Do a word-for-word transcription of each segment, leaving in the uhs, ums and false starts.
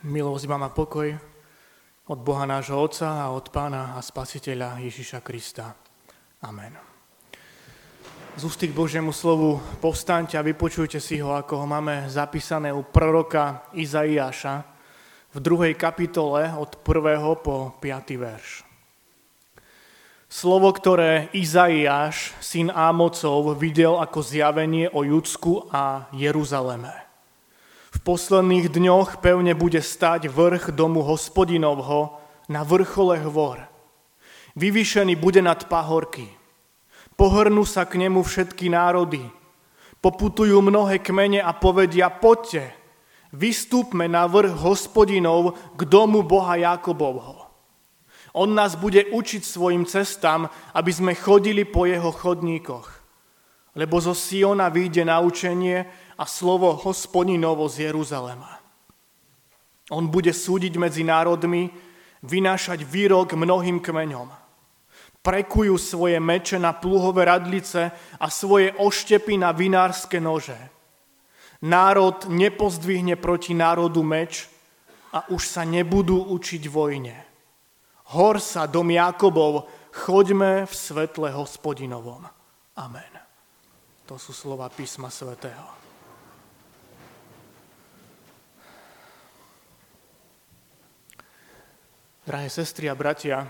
Milosť vám a pokoj od Boha nášho Otca a od Pána a Spasiteľa Ježiša Krista. Amen. Z ústy k Božiemu slovu povstaňte a vypočujte si ho, ako ho máme zapísané u proroka Izaiáša v druhej kapitole od prvého po piaty verš. Slovo, ktoré Izaiáš, syn Ámocov, videl ako zjavenie o Judsku a Jeruzaleme. V posledných dňoch pevne bude stáť vrch domu Hospodinovho na vrchole hôr. Vyvýšený bude nad pahorky. Pohrnú sa k nemu všetky národy. Poputujú mnohé kmene a povedia: poďte, vystúpme na vrch Hospodinov k domu Boha Jákobovho. On nás bude učiť svojim cestám, aby sme chodili po jeho chodníkoch. Lebo zo Siona vyjde naučenie a slovo Hospodinovo z Jeruzalema. On bude súdiť medzi národmi, vynášať výrok mnohým kmeňom. Prekujú svoje meče na pluhové radlice a svoje oštepy na vinárske nože. Národ nepozdvihne proti národu meč a už sa nebudú učiť vojne. Hor sa, dom Jákobov, choďme v svetle Hospodinovom. Amen. To sú slova písma svätého. Drahé sestry a bratia,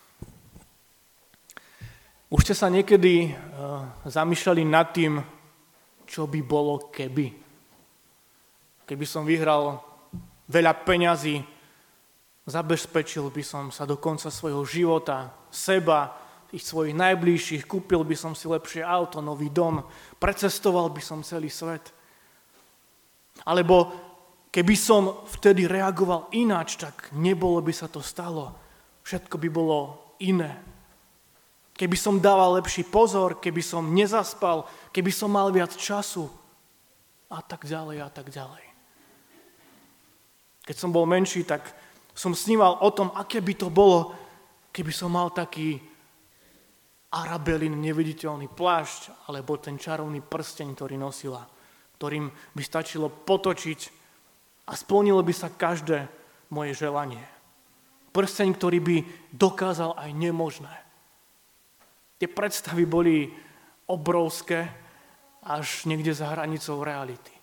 už ste sa niekedy uh, zamýšľali nad tým, čo by bolo keby. Keby som vyhral veľa peňazí, zabezpečil by som sa do konca svojho života, seba, tých svojich najbližších, kúpil by som si lepšie auto, nový dom, precestoval by som celý svet. Alebo keby som vtedy reagoval ináč, tak nebolo by sa to stalo. Všetko by bolo iné. Keby som dával lepší pozor, keby som nezaspal, keby som mal viac času a tak ďalej a tak ďalej. Keď som bol menší, tak som sníval o tom, aké by to bolo, keby som mal taký Arabelin neviditeľný plášť alebo ten čarovný prsteň, ktorý nosila, ktorým by stačilo potočiť a splnilo by sa každé moje želanie. Prsteň, ktorý by dokázal aj nemožné. Tie predstavy boli obrovské, až niekde za hranicou reality.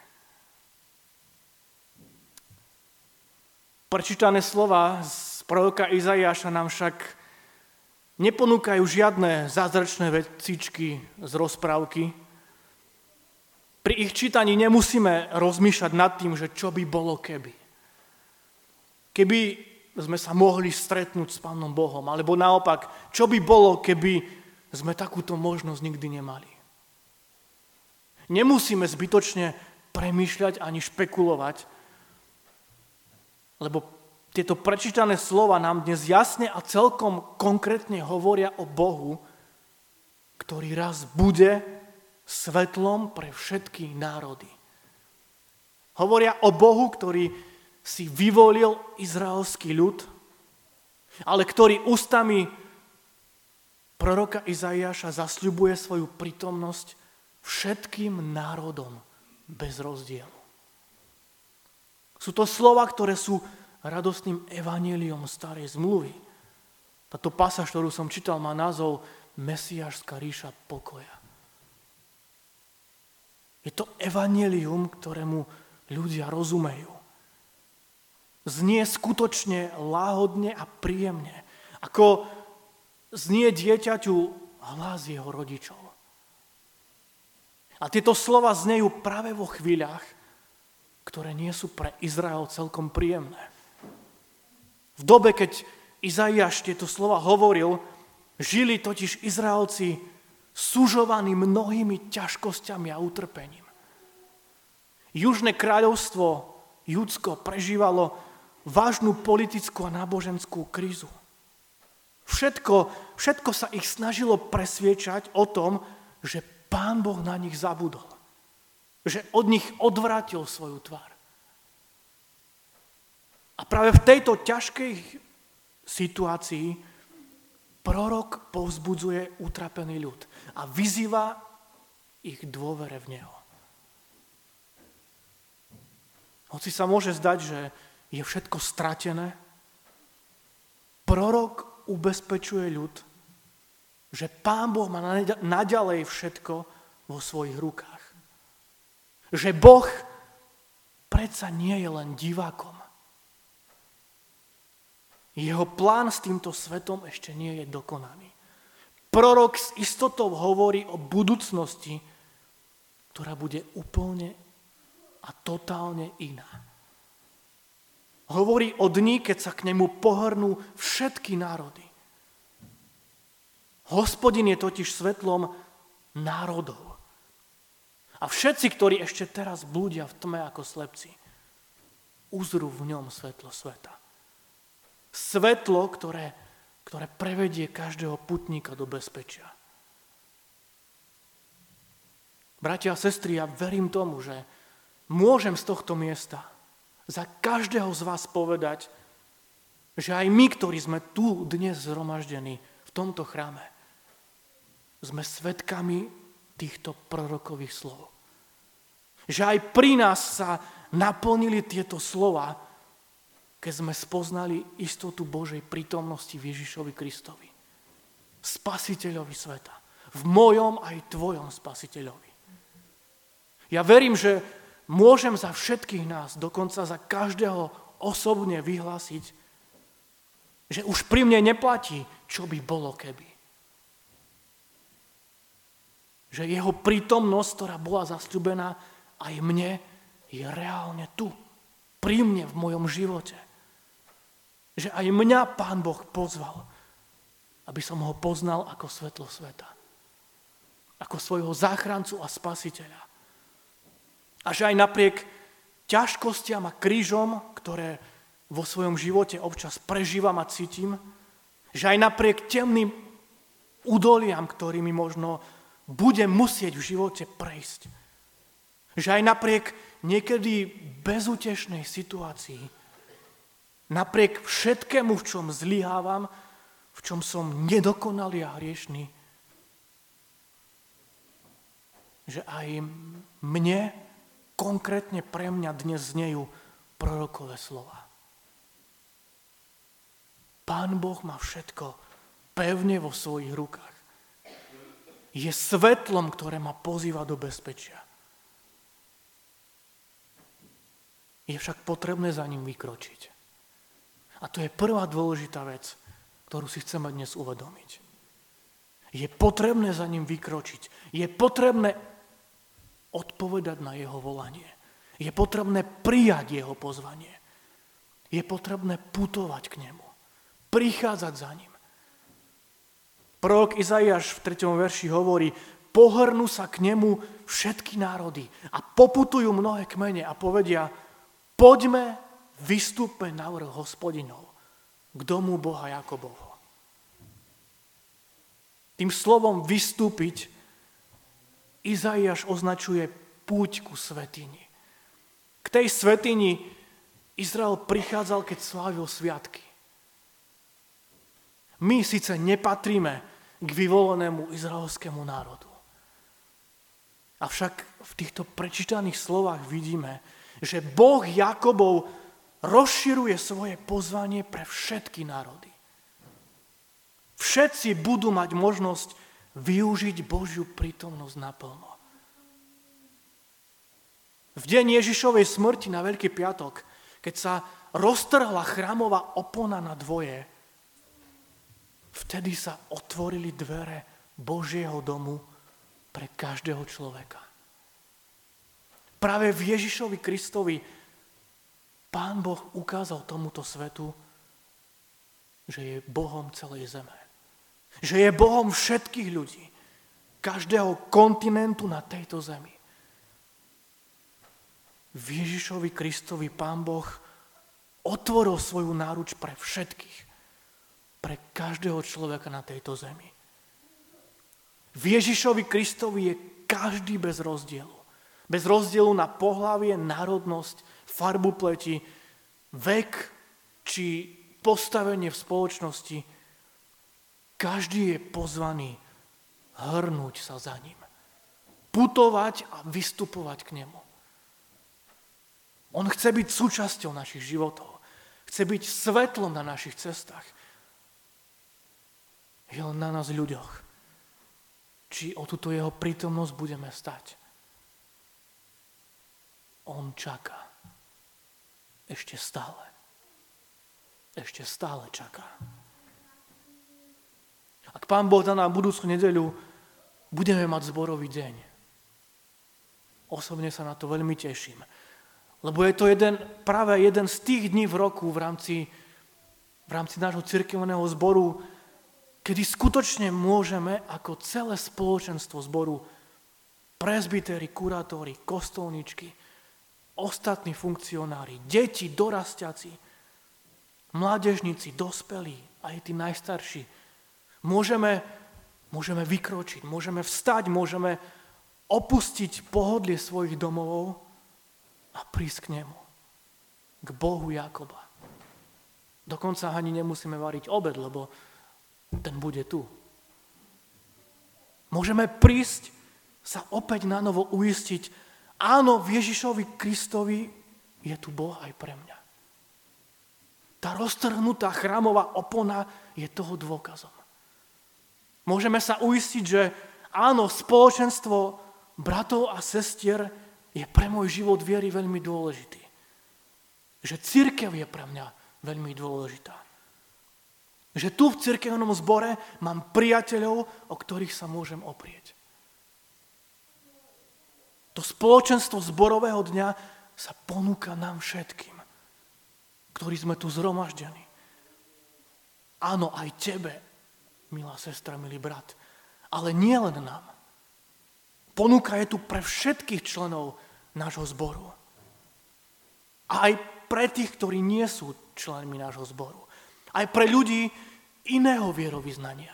Prečítané slova z proroka Izaiáša nám však neponúkajú žiadne zázračné vecičky z rozprávky. Pri ich čítaní nemusíme rozmýšľať nad tým, že čo by bolo keby. Keby sme sa mohli stretnúť s Pánom Bohom, alebo naopak, čo by bolo, keby sme takúto možnosť nikdy nemali. Nemusíme zbytočne premýšľať ani špekulovať, lebo tieto prečítané slova nám dnes jasne a celkom konkrétne hovoria o Bohu, ktorý raz bude svetlom pre všetky národy. Hovoria o Bohu, ktorý si vyvolil izraelský ľud, ale ktorý ústami proroka Izaiáša zasľubuje svoju prítomnosť všetkým národom bez rozdielu. Sú to slova, ktoré sú radostným evanjeliom starej zmluvy. Táto pasáž, ktorú som čítal, má názov Mesiášska ríša pokoja. Je to evanjelium, ktorému ľudia rozumejú. Znie skutočne láhodne a príjemne, ako znie dieťaťu hlas jeho rodičov. A tieto slova znejú práve vo chvíľach, ktoré nie sú pre Izrael celkom príjemné. V dobe, keď Izaiáš tieto slova hovoril, žili totiž Izraelci sužovaní mnohými ťažkosťami a utrpením. Južné kráľovstvo Judsko prežívalo vážnu politickú a náboženskú krízu. Všetko, všetko sa ich snažilo presviečať o tom, že Pán Boh na nich zabudol. Že od nich odvrátil svoju tvár. A práve v tejto ťažkej situácii prorok povzbudzuje utrapený ľud a vyzýva ich dôvere v neho. Hoci sa môže zdať, že je všetko stratené, prorok ubezpečuje ľud, že Pán Boh má naďalej všetko vo svojich rukách. Že Boh predsa nie je len divákom. Jeho plán s týmto svetom ešte nie je dokonaný. Prorok s istotou hovorí o budúcnosti, ktorá bude úplne a totálne iná. Hovorí o dni, keď sa k nemu pohrnú všetky národy. Hospodin je totiž svetlom národov. A všetci, ktorí ešte teraz blúdia v tme ako slepci, uzrú v ňom svetlo sveta. Svetlo, ktoré, ktoré prevedie každého putníka do bezpečia. Bratia a sestry, ja verím tomu, že môžem z tohto miesta za každého z vás povedať, že aj my, ktorí sme tu dnes zhromaždení v tomto chráme, sme svedkami týchto prorokových slov. Že aj pri nás sa naplnili tieto slova, keď sme spoznali istotu Božej prítomnosti v Ježišovi Kristovi. Spasiteľovi sveta. V mojom aj tvojom spasiteľovi. Ja verím, že môžem za všetkých nás, dokonca za každého osobne vyhlásiť, že už pri mne neplatí, čo by bolo keby. Že jeho prítomnosť, ktorá bola zasľúbená aj mne, je reálne tu. Pri mne v mojom živote. Že aj mňa Pán Boh pozval, aby som ho poznal ako svetlo sveta. Ako svojho záchrancu a spasiteľa. A že aj napriek ťažkostiam a krížom, ktoré vo svojom živote občas prežívam a cítim, že aj napriek temným údoliam, ktorými možno budem musieť v živote prejsť, že aj napriek niekedy bezútešnej situácii, napriek všetkému, v čom zlyhávam, v čom som nedokonalý a hriešný, že aj mne, konkrétne pre mňa dnes znejú prorokové slova. Pán Boh má všetko pevne vo svojich rukách. Je svetlom, ktoré ma pozýva do bezpečia. Je však potrebné za ním vykročiť. A to je prvá dôležitá vec, ktorú si chceme dnes uvedomiť. Je potrebné za ním vykročiť. Je potrebné odpovedať na jeho volanie. Je potrebné prijať jeho pozvanie. Je potrebné putovať k nemu. Prichádzať za ním. Prorok Izaiáš v treťom verši hovorí, pohrnú sa k nemu všetky národy a poputujú mnohé kmene a povedia, poďme, vystúpe na vrch Hospodinov, k domu Boha Jakobovho. Tým slovom vystúpiť Izaiáš označuje púť ku svätyni. K tej svätyni Izrael prichádzal, keď slávil sviatky. My síce nepatríme k vyvolenému izraelskému národu. Avšak v týchto prečítaných slovách vidíme, že Boh Jakobov rozširuje svoje pozvanie pre všetky národy. Všetci budú mať možnosť využiť Božiu prítomnosť naplno. V deň Ježišovej smrti na Veľký piatok, keď sa roztrhla chrámová opona na dvoje, vtedy sa otvorili dvere Božieho domu pre každého človeka. Práve v Ježišovi Kristovi Pán Boh ukázal tomuto svetu, že je Bohom celej zeme. Že je Bohom všetkých ľudí, každého kontinentu na tejto zemi. V Ježišovi Kristovi Pán Boh otvoril svoju náruč pre všetkých, pre každého človeka na tejto zemi. V Ježišovi Kristovi je každý bez rozdielu. Bez rozdielu na pohlavie, národnosť, farbu pleti, vek či postavenie v spoločnosti. Každý je pozvaný hrnúť sa za ním. Putovať a vystupovať k nemu. On chce byť súčasťou našich životov. Chce byť svetlom na našich cestách. Je len na nás ľuďoch, či o túto jeho prítomnosť budeme stať. On čaká. Ešte stále. Ešte stále čaká. Ak Pán Boh dá nám budúcu nedeľu, budeme mať zborový deň. Osobne sa na to veľmi teším. Lebo je to jeden, práve jeden z tých dní v roku v rámci, v rámci nášho cirkevného zboru, kedy skutočne môžeme ako celé spoločenstvo zboru, presbytéri, kurátori, kostolničky, ostatní funkcionári, deti, dorastiaci, mládežníci, dospelí, aj tí najstarší, môžeme, môžeme vykročiť, môžeme vstať, môžeme opustiť pohodlie svojich domovov a prísť k nemu, k Bohu Jakoba. Dokonca ani nemusíme variť obed, lebo ten bude tu. Môžeme prísť sa opäť na novo uistiť, áno, v Ježišovi Kristovi je tu Boh aj pre mňa. Tá roztrhnutá chrámová opona je toho dôkazom. Môžeme sa uistiť, že áno, spoločenstvo bratov a sestier je pre môj život viery veľmi dôležitý. Že cirkev je pre mňa veľmi dôležitá. Že tu v cirkevnom zbore mám priateľov, o ktorých sa môžem oprieť. To spoločenstvo zborového dňa sa ponúka nám všetkým, ktorí sme tu zhromaždení. Áno, aj tebe, milá sestra, milý brat, ale nie len nám. Ponuka je tu pre všetkých členov nášho zboru. A aj pre tých, ktorí nie sú členmi nášho zboru. Aj pre ľudí iného vierovyznania.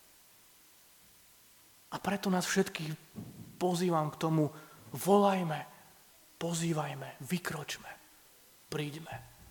A preto nás všetkých pozývam k tomu, volajme, pozývajme, vykročme, príďme.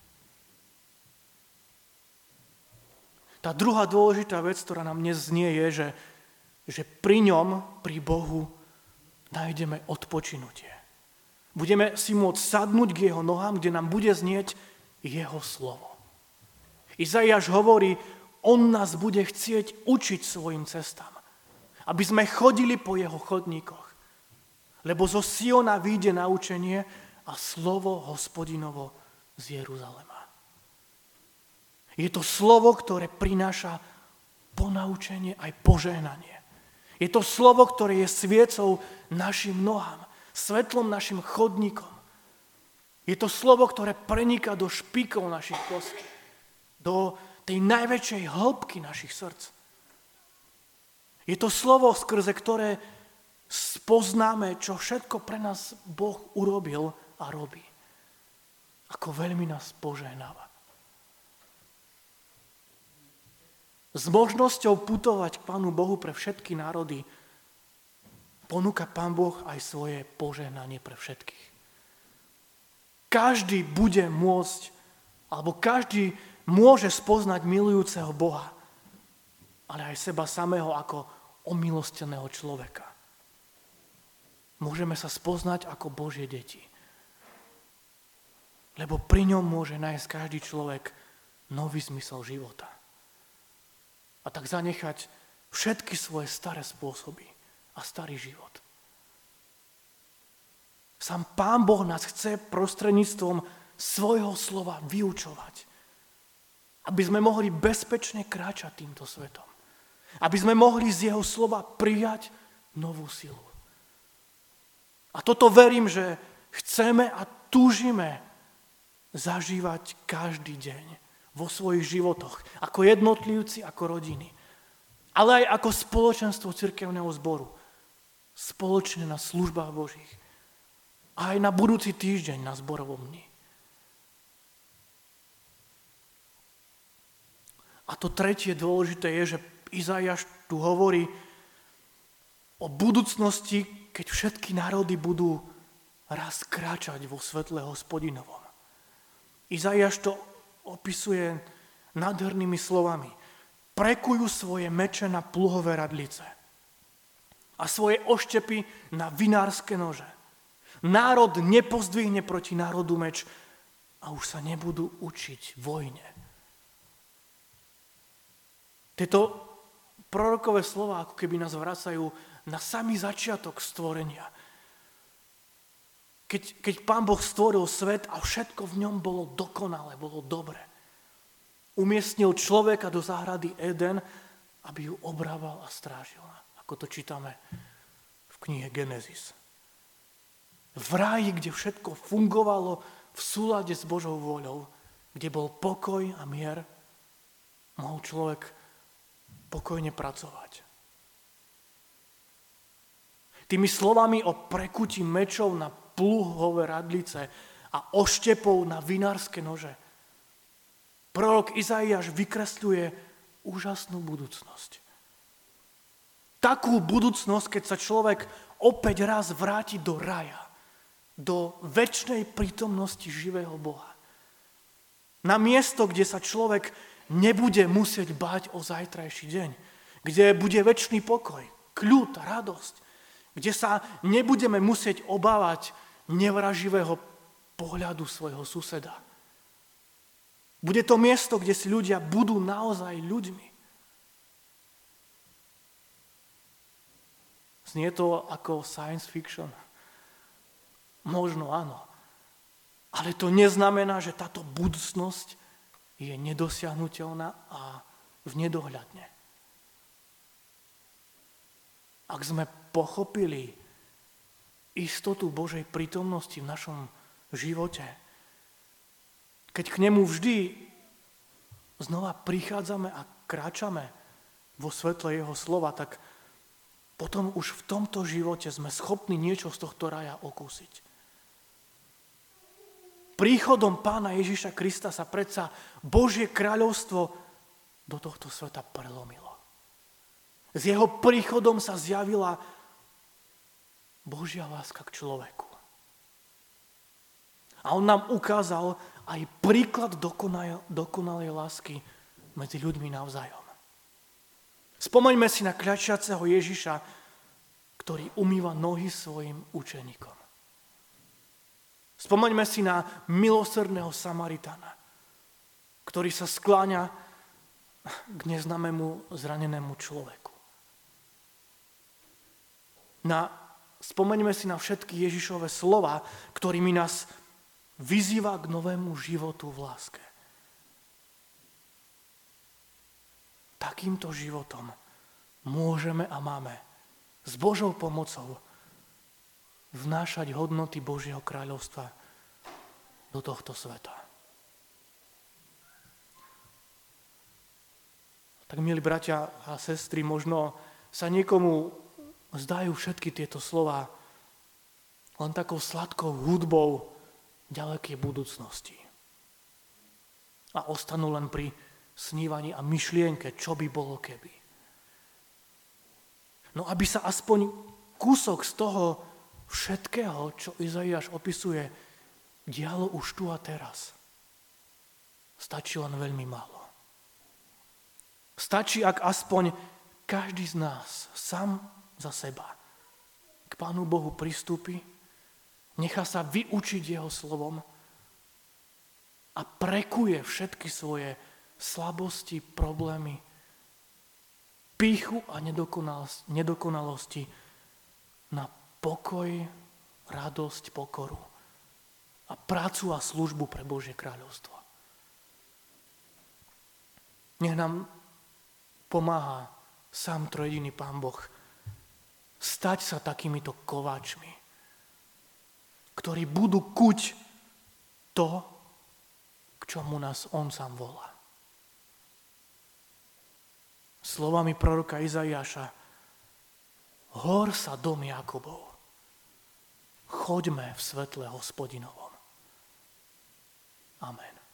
Tá druhá dôležitá vec, ktorá nám dnes znie, je, že, že pri ňom, pri Bohu, nájdeme odpočinutie. Budeme si môcť sadnúť k jeho nohám, kde nám bude znieť jeho slovo. Izaiáš hovorí, on nás bude chcieť učiť svojim cestám, aby sme chodili po jeho chodníkoch, lebo zo Siona vyjde naučenie a slovo Hospodinovo z Jeruzalema. Je to slovo, ktoré prináša ponaučenie aj požehnanie. Je to slovo, ktoré je sviecou našim nohám, svetlom našim chodníkom. Je to slovo, ktoré preniká do špíkov našich kostí, do tej najväčšej hĺbky našich srdc. Je to slovo, skrze ktoré spoznáme, čo všetko pre nás Boh urobil a robí. Ako veľmi nás požehnáva. S možnosťou putovať k Pánu Bohu pre všetky národy ponúka Pán Boh aj svoje požehnanie pre všetkých. Každý bude môcť, alebo každý môže spoznať milujúceho Boha, ale aj seba samého ako omilosteného človeka. Môžeme sa spoznať ako Božie deti. Lebo pri ňom môže nájsť každý človek nový zmysel života. A tak zanechať všetky svoje staré spôsoby a starý život. Sám Pán Boh nás chce prostredníctvom svojho slova vyučovať. Aby sme mohli bezpečne kráčať týmto svetom. Aby sme mohli z jeho slova prijať novú silu. A toto verím, že chceme a túžime zažívať každý deň vo svojich životoch, ako jednotlivci, ako rodiny, ale aj ako spoločenstvo cirkevného zboru, spoločne na službách Božích, a aj na budúci týždeň na zborovom dni. A to tretie dôležité je, že Izaiáš tu hovorí o budúcnosti, keď všetky národy budú raz kráčať vo svetle Hospodinovom. Izaiáš to opisuje nádhernými slovami. Prekujú svoje meče na pluhové radlice a svoje oštepy na vinárske nože. Národ nepozdvihne proti národu meč a už sa nebudú učiť vojne. Tieto prorokové slova ako keby nás vracajú na samý začiatok stvorenia. Keď, keď Pán Boh stvoril svet a všetko v ňom bolo dokonalé, bolo dobre. Umiestnil človeka do záhrady Eden, aby ju obrával a strážil. Ako to čítame v knihe Genesis. V ráji, kde všetko fungovalo v súlade s Božou vôľou, kde bol pokoj a mier, mohol človek pokojne pracovať. Tými slovami o prekutí mečov na pluhové radlice a oštepov na vinárske nože prorok Izaiáš vykresľuje úžasnú budúcnosť. Takú budúcnosť, keď sa človek opäť raz vráti do raja, do večnej prítomnosti živého Boha. Na miesto, kde sa človek nebude musieť báť o zajtrajší deň, kde bude večný pokoj, kľud, radosť, kde sa nebudeme musieť obávať nevraživého pohľadu svojho suseda. Bude to miesto, kde si ľudia budú naozaj ľuďmi. Znie to ako science fiction? Možno áno. Ale to neznamená, že táto budúcnosť je nedosiahnuteľná a v nedohľadne. Ak sme pochopili istotu Božej prítomnosti v našom živote, keď k nemu vždy znova prichádzame a kráčame vo svetle jeho slova, tak potom už v tomto živote sme schopní niečo z tohto raja okúsiť. Príchodom Pána Ježiša Krista sa predsa Božie kráľovstvo do tohto sveta prelomilo. S jeho príchodom sa zjavila Božia láska k človeku. A on nám ukázal aj príklad dokonalej, dokonalej lásky medzi ľuďmi navzájom. Spomeňme si na kľačiaceho Ježiša, ktorý umýva nohy svojim učeníkom. Spomeňme si na milosrdného Samaritana, ktorý sa skláňa k neznámemu zranenému človeku. Na, spomeňme si na všetky Ježišove slova, ktorými nás vyzýva k novému životu v láske. Takýmto životom môžeme a máme s Božou pomocou vnášať hodnoty Božieho kráľovstva do tohto sveta. Tak, milí bratia a sestry, možno sa niekomu zdajú všetky tieto slova len takou sladkou hudbou ďalekej budúcnosti. A ostanú len pri snívaní a myšlienke, čo by bolo keby. No aby sa aspoň kúsok z toho všetkého, čo Izaiáš opisuje, dialo už tu a teraz. Stačí len veľmi málo. Stačí, ak aspoň každý z nás sám za seba k Pánu Bohu pristúpi, nechá sa vyučiť jeho slovom a prekuje všetky svoje slabosti, problémy, pýchu a nedokonalosti na pokoj, radosť, pokoru a prácu a službu pre Božie kráľovstvo. Nech nám pomáha sám trojediný Pán Boh stať sa takýmito kováčmi, ktorí budú kuť to, k čomu nás on sám volá. Slovami proroka Izaiáša: hor sa dom Jakobov, choďme v svetle Hospodinovom. Amen.